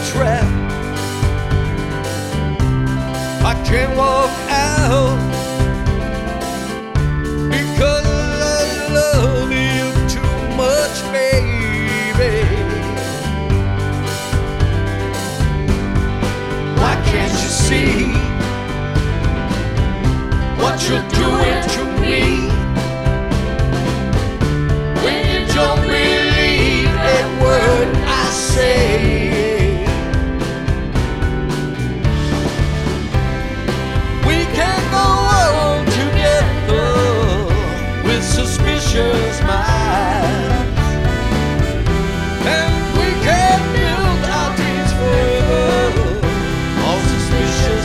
trap. I can't walk out because I love you too much, baby. Why can't you see what you're doing to me? When you don't believe a word I say. Suspicious minds, and we can't build our dreams forever on suspicious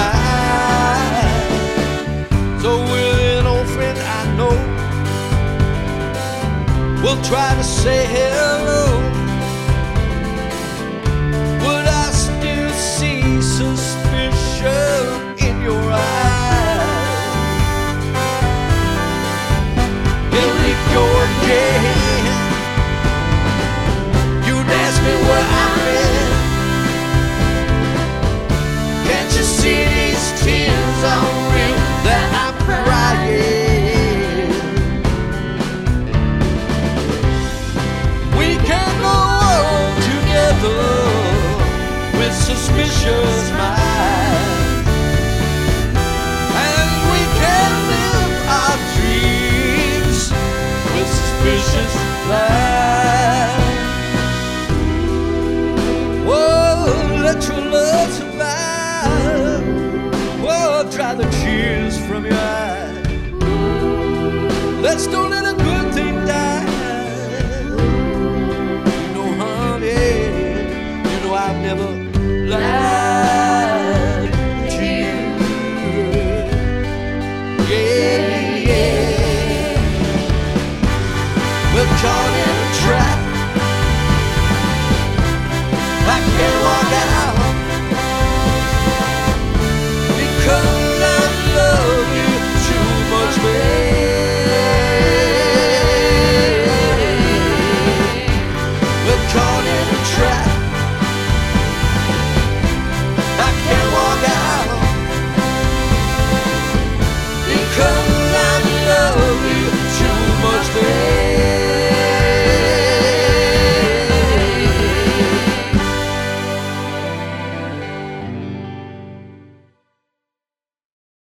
lies. So with an old friend I know, we'll try to say hello. Would I still see suspicion in your eyes? You'd ask me where I've been. Can't you see these tears are real, that I'm crying? We can go on together with suspicious minds, and we can live our dreams with suspicious lies. Whoa, let your love survive. Whoa, dry the tears from your eyes. Let's don't let it